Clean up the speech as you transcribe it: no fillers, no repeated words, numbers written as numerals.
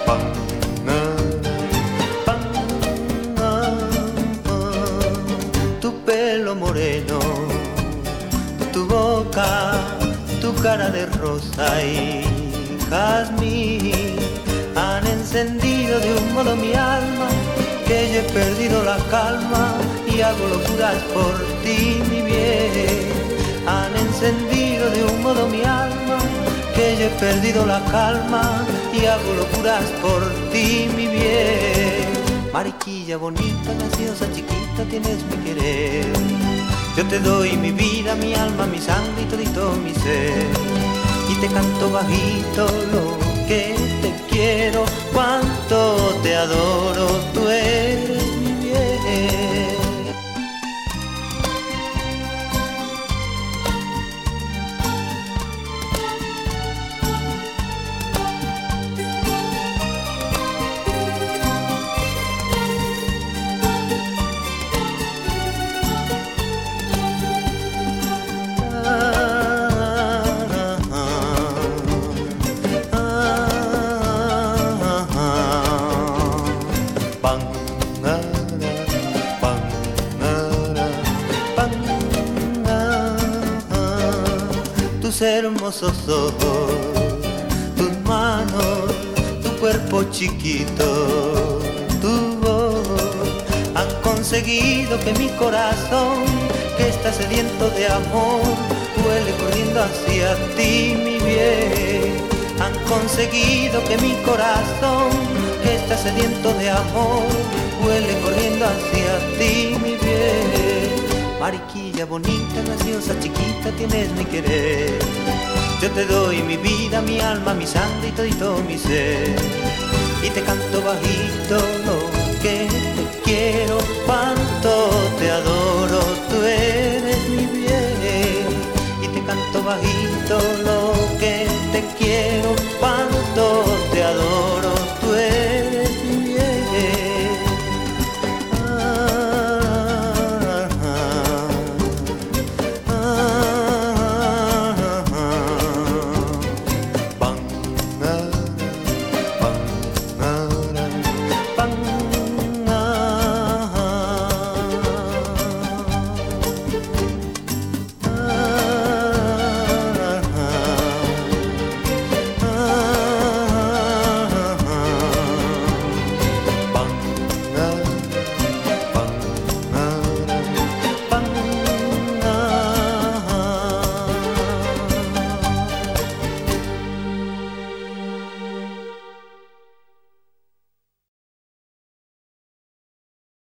Tu pelo moreno, tu boca, tu cara de rosa y jazmín han encendido de un modo mi alma que yo he perdido la calma y hago locuras por ti, mi bien. Han encendido de un modo mi alma que yo he perdido la calma y hago locuras por ti, mi bien. Mariquilla bonita, graciosa, chiquita, tienes mi querer. Yo te doy mi vida, mi alma, mi sangre y todito mi ser. Y te canto bajito lo que te quiero, cuánto te adoro, tú eres mi bien. Tus hermosos ojos, tus manos, tu cuerpo chiquito, tu voz han conseguido que mi corazón, que está sediento de amor, vuele corriendo hacia ti, mi bien. Han conseguido que mi corazón, que está sediento de amor, vuele corriendo hacia ti, mi bien. Mariquilla bonita, graciosa, chiquita, tienes mi querer. Yo te doy mi vida, mi alma, mi sangre y todito mi ser. Y te canto bajito